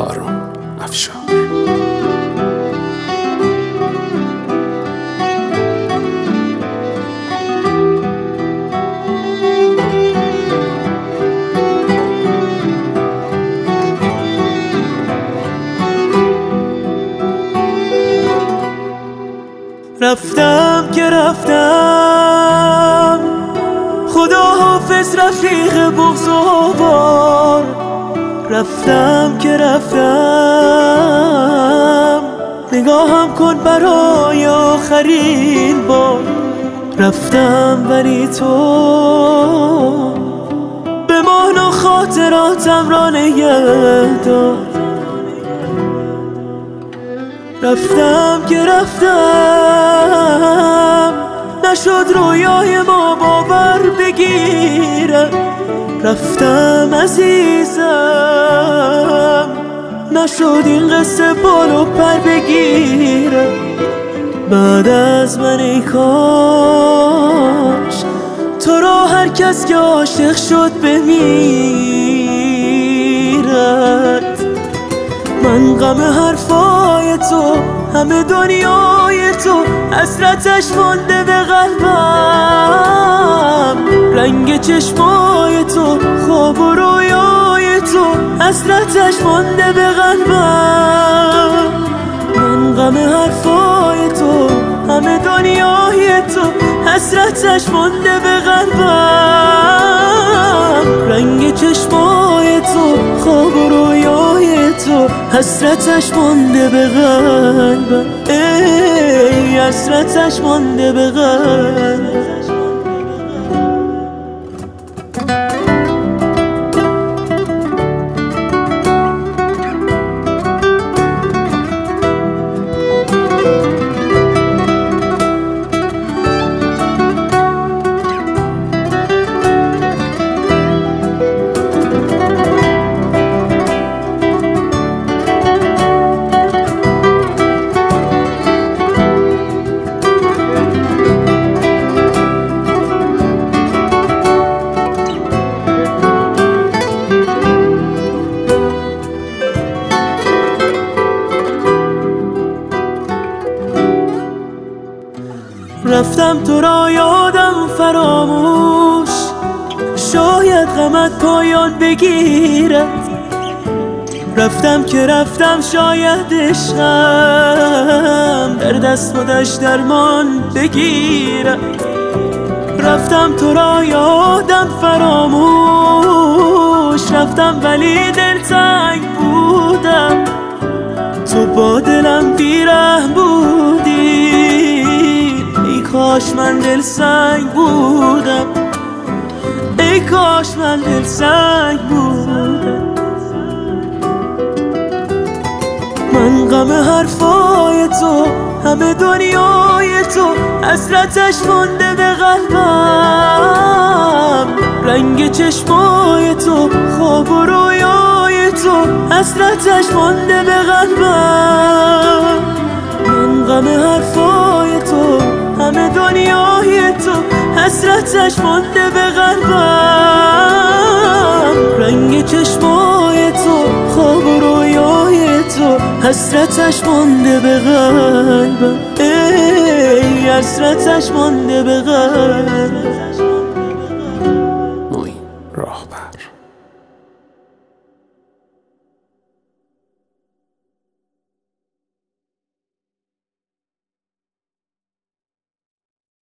هارون افشار. رفتم که رفتم، خدا حافظ رفیق بغض و بار. رفتم که رفتم، نگاهم کن برای آخرین بار. رفتم ولی تو بمان و خاطراتم را نگه دار. رفتم که رفتم، نشد رویای ما باور بگیره. رفتم عزیزم، نشد این قصه بال و پر بگیره. بعد از من ای کاش تو را هر کس که عاشق شد بمیرد. من غم حرفای تو، همه دنیای تو، حسرتش مانده به قلبم. رنگ چشمای تو، خواب و رویای تو، حسرتش مانده به قلبم. من غم حرفای تو، همه دنیای تو، حسرتش مانده به قلبم. رنگ چشمای تو، خواب و رویای تو، حسرتش مانده به قلبم. ای حسرتش مانده به قلبم. رفتم تو را یادم فراموش، شاید غمت پایان بگیرد. رفتم که رفتم، شاید عشقم در دست خودش درمان بگیرد. رفتم تو را یادم فراموش، رفتم ولی دلتنگ بودم. تو با دلم بیرحم بودی، ای کاش من دلسنگ بودم. ای کاش من دلسنگ بودم. من غم حرفای تو، همه دنیای تو، حسرتش مانده به قلبم. رنگ چشمای تو، خواب و رویای تو، حسرتش مانده به قلبم. من غم حرفای تو، همه دنیای تو، حسرتش مانده به قلبم. رنگ چشمای تو، خواب و رویای تو، حسرتش مانده به قلبم. ای حسرتش مانده به قلبم.